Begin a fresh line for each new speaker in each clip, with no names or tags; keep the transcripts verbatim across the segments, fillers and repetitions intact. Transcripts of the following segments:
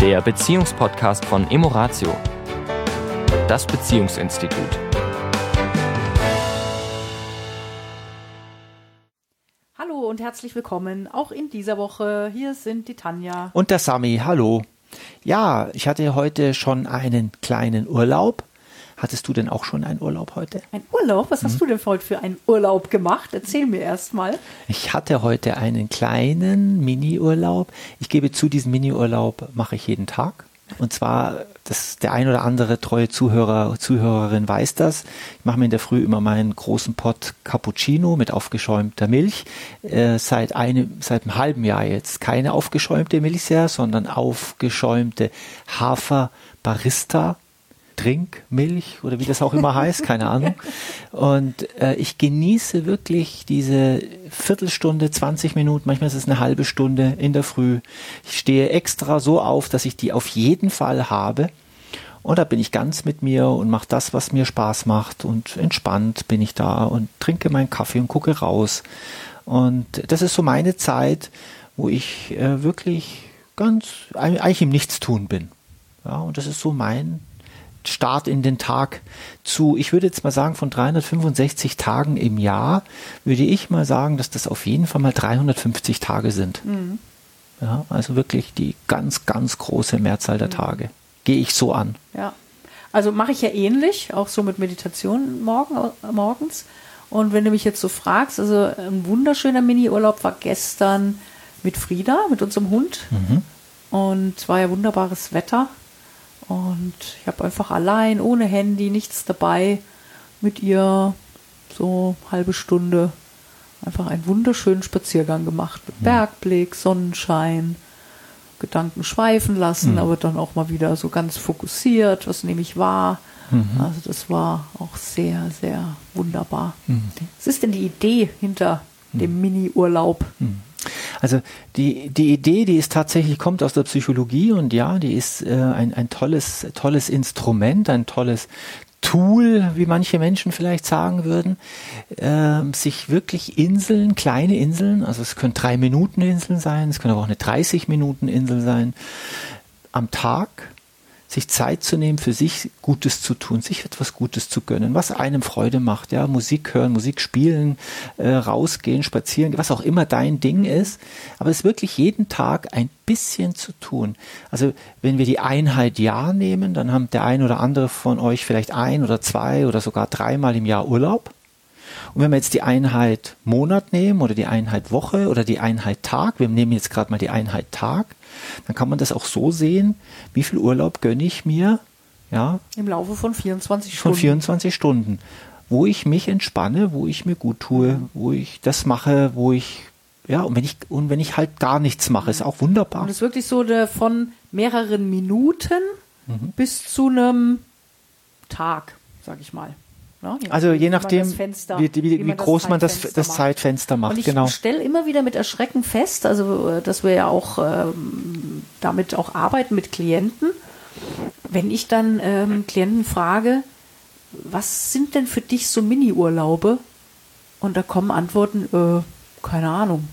der Beziehungspodcast von Emoratio, das Beziehungsinstitut.
Hallo und herzlich willkommen, auch in dieser Woche. Hier sind die Tanja.
Und der Sami, hallo. Ja, ich hatte heute schon einen kleinen Urlaub. Hattest du denn auch schon einen Urlaub heute?
Ein Urlaub? Was hast hm. du denn heute für einen Urlaub gemacht? Erzähl mir erst mal.
Ich hatte heute einen kleinen Mini-Urlaub. Ich gebe zu, diesen Mini-Urlaub mache ich jeden Tag. Und zwar, das, der ein oder andere treue Zuhörer, Zuhörerin weiß das. Ich mache mir in der Früh immer meinen großen Pott Cappuccino mit aufgeschäumter Milch. Äh, seit einem, seit einem halben Jahr jetzt keine aufgeschäumte Milch mehr, sondern aufgeschäumte Hafer-Barista. Trinkmilch oder wie das auch immer heißt, keine Ahnung. Und äh, ich genieße wirklich diese Viertelstunde, zwanzig Minuten, manchmal ist es eine halbe Stunde in der Früh. Ich stehe extra so auf, dass ich die auf jeden Fall habe. Und da bin ich ganz mit mir und mache das, was mir Spaß macht. Und entspannt bin ich da und trinke meinen Kaffee und gucke raus. Und das ist so meine Zeit, wo ich äh, wirklich ganz eigentlich im Nichtstun bin. Ja, und das ist so mein Start in den Tag zu, ich würde jetzt mal sagen, von dreihundertfünfundsechzig Tagen im Jahr, würde ich mal sagen, dass das auf jeden Fall mal dreihundertfünfzig Tage sind. Mhm. Ja, also wirklich die ganz, ganz große Mehrzahl der mhm. Tage. Gehe ich so an.
Ja, also mache ich ja ähnlich, auch so mit Meditation morgen, morgens. Und wenn du mich jetzt so fragst, also ein wunderschöner Mini-Urlaub war gestern mit Frieda, mit unserem Hund. Mhm. Und es war ja wunderbares Wetter. Und ich habe einfach allein, ohne Handy, nichts dabei, mit ihr so eine halbe Stunde einfach einen wunderschönen Spaziergang gemacht. Mit mhm. Bergblick, Sonnenschein, Gedanken schweifen lassen, mhm. aber dann auch mal wieder so ganz fokussiert, was nehme ich wahr. Mhm. Also das war auch sehr, sehr wunderbar. Mhm. Was ist denn die Idee hinter mhm. dem Mini-Urlaub?
Mhm. Also die, die Idee, die ist tatsächlich, kommt aus der Psychologie und ja, die ist äh, ein, ein tolles, tolles Instrument, ein tolles Tool, wie manche Menschen vielleicht sagen würden, äh, sich wirklich Inseln, kleine Inseln, also es können drei Minuten Inseln sein, es können aber auch eine dreißig Minuten Insel sein, am Tag sich Zeit zu nehmen, für sich Gutes zu tun, sich etwas Gutes zu gönnen, was einem Freude macht, ja, Musik hören, Musik spielen, äh, rausgehen, spazieren, was auch immer dein Ding ist, aber es wirklich jeden Tag ein bisschen zu tun. Also wenn wir die Einheit Jahr nehmen, dann haben der ein oder andere von euch vielleicht ein oder zwei oder sogar dreimal im Jahr Urlaub. Und wenn wir jetzt die Einheit Monat nehmen oder die Einheit Woche oder die Einheit Tag, wir nehmen jetzt gerade mal die Einheit Tag, dann kann man das auch so sehen, wie viel Urlaub gönne ich mir, ja,
im Laufe von vierundzwanzig Stunden.
Von vierundzwanzig Stunden, wo ich mich entspanne, wo ich mir gut tue, wo ich das mache, wo ich, ja, und wenn ich, und wenn ich halt gar nichts mache, ist auch wunderbar.
Und es ist wirklich so der, von mehreren Minuten mhm. bis zu einem Tag, sag ich mal. Ja, je
also je nachdem,
Fenster,
wie, wie, wie, wie groß man das, das Zeitfenster macht.
Und ich
genau.
stelle immer wieder mit Erschrecken fest, also dass wir ja auch ähm, damit auch arbeiten mit Klienten, wenn ich dann ähm, Klienten frage, was sind denn für dich so Mini-Urlaube? Und da kommen Antworten, äh, keine Ahnung.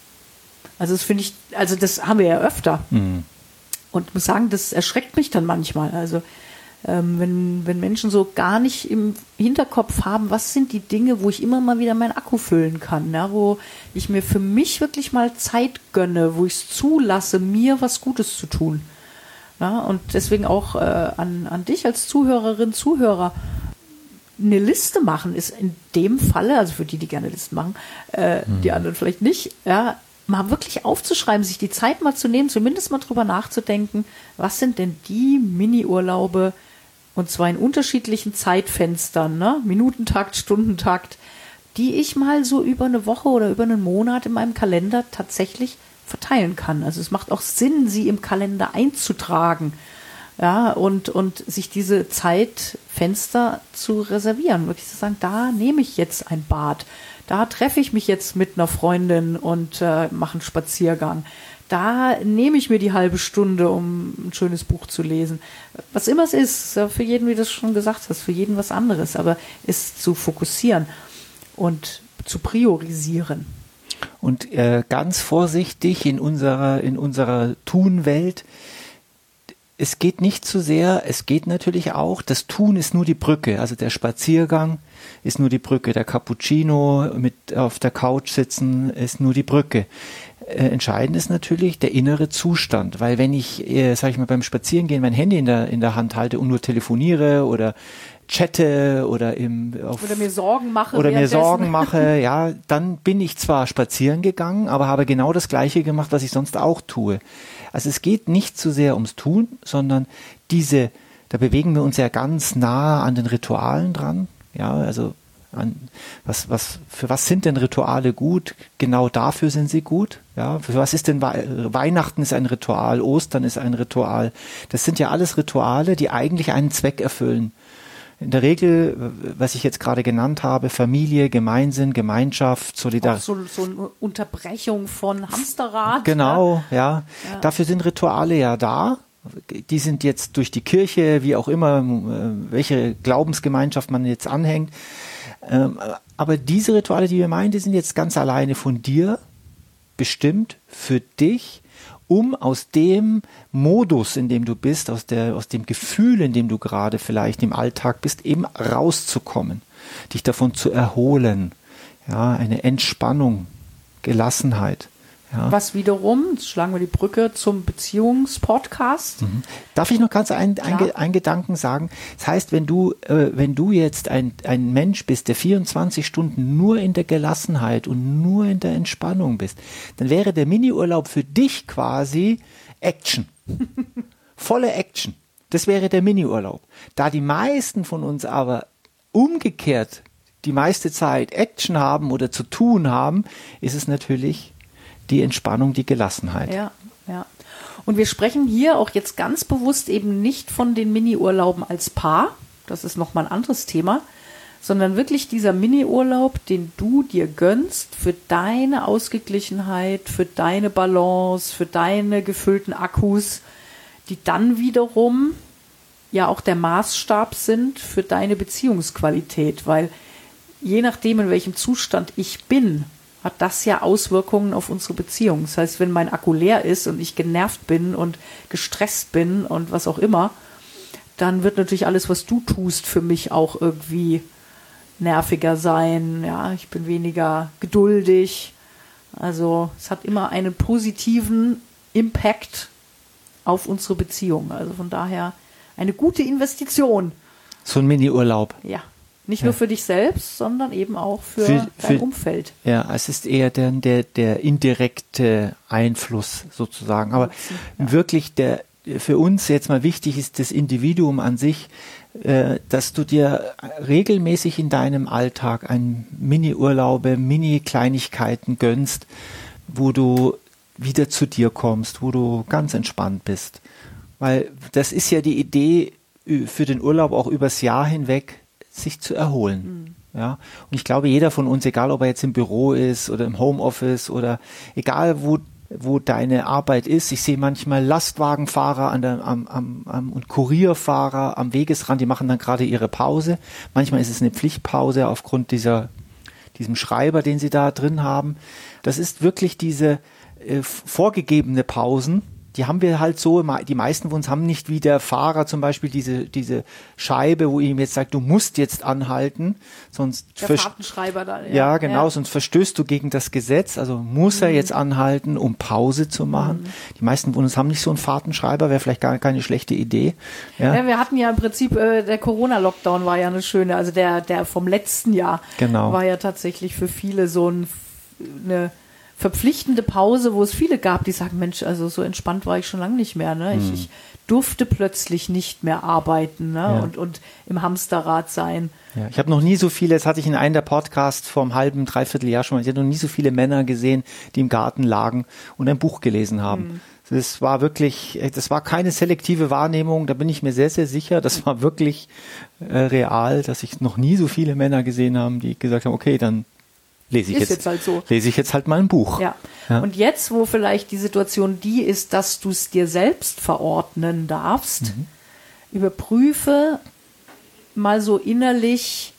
Also das finde ich, also das haben wir ja öfter. Mhm. Und ich muss sagen, das erschreckt mich dann manchmal. Also Ähm, wenn, wenn Menschen so gar nicht im Hinterkopf haben, was sind die Dinge, wo ich immer mal wieder meinen Akku füllen kann, ja, wo ich mir für mich wirklich mal Zeit gönne, wo ich es zulasse, mir was Gutes zu tun. Ja, und deswegen auch äh, an, an dich als Zuhörerin, Zuhörer, eine Liste machen ist in dem Falle, also für die, die gerne Listen machen, äh, mhm. die anderen vielleicht nicht, ja, mal wirklich aufzuschreiben, sich die Zeit mal zu nehmen, zumindest mal drüber nachzudenken, was sind denn die Mini-Urlaube, und zwar in unterschiedlichen Zeitfenstern, ne? Minutentakt, Stundentakt, die ich mal so über eine Woche oder über einen Monat in meinem Kalender tatsächlich verteilen kann. Also es macht auch Sinn, sie im Kalender einzutragen, ja, und, und sich diese Zeitfenster zu reservieren, wirklich zu sagen, da nehme ich jetzt ein Bad, da treffe ich mich jetzt mit einer Freundin und äh, mache einen Spaziergang. Da nehme ich mir die halbe Stunde, um ein schönes Buch zu lesen. Was immer es ist, für jeden, wie du es schon gesagt hast, für jeden was anderes, aber es zu fokussieren und zu priorisieren.
Und äh, ganz vorsichtig in unserer, in unserer Tun-Welt, es geht nicht zu sehr, es geht natürlich auch, das Tun ist nur die Brücke, also der Spaziergang ist nur die Brücke, der Cappuccino mit auf der Couch sitzen ist nur die Brücke. Äh, entscheidend ist natürlich der innere Zustand, weil wenn ich, äh, sag ich mal, beim Spazierengehen mein Handy in der, in der Hand halte und nur telefoniere oder chatte oder im auf,
oder mir Sorgen mache
oder mir Sorgen mache, ja, dann bin ich zwar spazieren gegangen, aber habe genau das Gleiche gemacht, was ich sonst auch tue. Also es geht nicht so sehr ums Tun, sondern diese, da bewegen wir uns ja ganz nah an den Ritualen dran, ja, also an, was, was, für was sind denn Rituale gut? Genau dafür sind sie gut, ja, für was ist denn We- Weihnachten ist ein Ritual, Ostern ist ein Ritual, das sind ja alles Rituale, die eigentlich einen Zweck erfüllen. In der Regel, was ich jetzt gerade genannt habe, Familie, Gemeinsinn, Gemeinschaft, Solidarität.
So, so eine Unterbrechung von Hamsterrad.
Genau, ja. Ja.
Ja.
Dafür sind Rituale ja da. Die sind jetzt durch die Kirche, wie auch immer, welche Glaubensgemeinschaft man jetzt anhängt. Aber diese Rituale, die wir meinen, die sind jetzt ganz alleine von dir bestimmt, für dich, um aus dem Modus, in dem du bist, aus der, aus dem Gefühl, in dem du gerade vielleicht im Alltag bist, eben rauszukommen, dich davon zu erholen, ja, eine Entspannung, Gelassenheit. Ja.
Was wiederum, jetzt schlagen wir die Brücke zum Beziehungspodcast.
Mhm. Darf ich noch ganz einen ein, ein Gedanken sagen? Das heißt, wenn du, äh, wenn du jetzt ein, ein Mensch bist, der vierundzwanzig Stunden nur in der Gelassenheit und nur in der Entspannung bist, dann wäre der Miniurlaub für dich quasi Action. Volle Action. Das wäre der Miniurlaub. Da die meisten von uns aber umgekehrt die meiste Zeit Action haben oder zu tun haben, ist es natürlich die Entspannung, die Gelassenheit.
Ja, ja. Und wir sprechen hier auch jetzt ganz bewusst eben nicht von den Mini-Urlauben als Paar, das ist nochmal ein anderes Thema, sondern wirklich dieser Mini-Urlaub, den du dir gönnst für deine Ausgeglichenheit, für deine Balance, für deine gefüllten Akkus, die dann wiederum ja auch der Maßstab sind für deine Beziehungsqualität, weil je nachdem, in welchem Zustand ich bin, hat das ja Auswirkungen auf unsere Beziehung. Das heißt, wenn mein Akku leer ist und ich genervt bin und gestresst bin und was auch immer, dann wird natürlich alles, was du tust, für mich auch irgendwie nerviger sein. Ja, ich bin weniger geduldig. Also es hat immer einen positiven Impact auf unsere Beziehung. Also von daher eine gute Investition.
So ein Mini-Urlaub.
Ja. Nicht nur für dich selbst, sondern eben auch für,
für
dein
für,
Umfeld.
Ja, es ist eher der, der, der indirekte Einfluss sozusagen. Aber ja. wirklich der, für uns jetzt mal wichtig ist das Individuum an sich, äh, dass du dir regelmäßig in deinem Alltag ein Mini-Urlaube, Mini-Kleinigkeiten gönnst, wo du wieder zu dir kommst, wo du ganz entspannt bist. Weil das ist ja die Idee für den Urlaub auch übers Jahr hinweg, sich zu erholen. Mhm. Ja? Und ich glaube, jeder von uns, egal ob er jetzt im Büro ist oder im Homeoffice oder egal wo, wo deine Arbeit ist, ich sehe manchmal Lastwagenfahrer an der, am, am, am, und Kurierfahrer am Wegesrand, die machen dann gerade ihre Pause. Manchmal ist es eine Pflichtpause aufgrund dieser, diesem Schreiber, den sie da drin haben. Das ist wirklich diese äh, vorgegebene Pausen. Die haben wir halt so, die meisten von uns haben nicht wie der Fahrer zum Beispiel diese, diese Scheibe, wo ihm jetzt sagt, du musst jetzt anhalten, sonst
der Fahrtenschreiber da. Ja,
ja genau,
ja.
sonst verstößt du gegen das Gesetz, also muss mhm. er jetzt anhalten, um Pause zu machen. Mhm. Die meisten von uns haben nicht so einen Fahrtenschreiber, wäre vielleicht gar keine schlechte Idee. Ja,
ja wir hatten ja im Prinzip, äh, der Corona-Lockdown war ja eine schöne, also der, der vom letzten Jahr
genau.
war ja tatsächlich für viele so ein, eine verpflichtende Pause, wo es viele gab, die sagen, Mensch, also so entspannt war ich schon lange nicht mehr. Ne? Ich, hm. ich durfte plötzlich nicht mehr arbeiten, ne? ja. und, und im Hamsterrad sein.
Ja, ich habe noch nie so viele, das hatte ich in einem der Podcasts vor einem halben, dreiviertel Jahr schon mal, ich habe noch nie so viele Männer gesehen, die im Garten lagen und ein Buch gelesen haben. Hm. Das war wirklich, das war keine selektive Wahrnehmung, da bin ich mir sehr, sehr sicher. Das war wirklich äh, real, dass ich noch nie so viele Männer gesehen habe, die gesagt haben, okay, dann lese ich, jetzt,
jetzt halt so.
lese ich jetzt halt mal ein Buch.
Ja.
Ja.
Und jetzt, wo vielleicht die Situation die ist, dass du es dir selbst verordnen darfst, mhm. überprüfe mal so innerlich,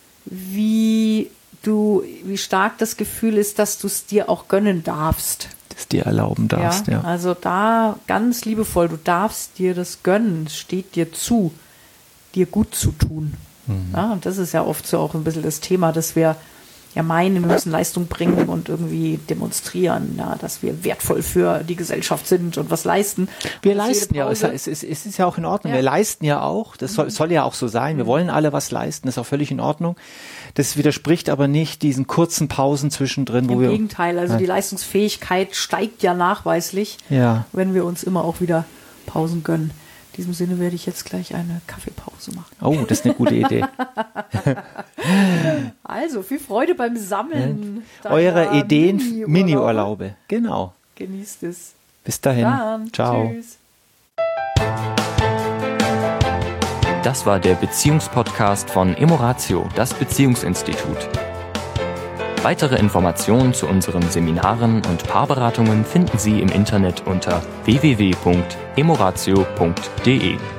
wie du, wie stark das Gefühl ist, dass du es dir auch gönnen darfst.
es dir erlauben darfst.
Ja,
Ja.
also da ganz liebevoll, du darfst dir das gönnen, es steht dir zu, dir gut zu tun. Mhm. Ja, und das ist ja oft so auch ein bisschen das Thema, dass wir ja meinen, wir müssen Leistung bringen und irgendwie demonstrieren, ja, dass wir wertvoll für die Gesellschaft sind und was leisten.
Wir
und
leisten ja, es, es, es ist ja auch in Ordnung,
Ja.
wir leisten ja auch, das soll, soll ja auch so sein, wir wollen alle was leisten, das ist auch völlig in Ordnung. Das widerspricht aber nicht diesen kurzen Pausen zwischendrin, wo
Im
wir...
Gegenteil, also
Ja.
die Leistungsfähigkeit steigt ja nachweislich,
Ja.
wenn wir uns immer auch wieder Pausen gönnen. In diesem Sinne werde ich jetzt gleich eine Kaffeepause machen.
Oh, das ist eine gute Idee.
Also, viel Freude beim Sammeln. deiner
Eure Ideen,
Mini-Urlaube.
Mini-Urlaube. Genau.
Genießt es.
Bis dahin.
Dann.
Ciao.
Tschüss.
Das war der Beziehungspodcast von Emoratio, das Beziehungsinstitut. Weitere Informationen zu unseren Seminaren und Paarberatungen finden Sie im Internet unter w w w punkt emoratio punkt d e.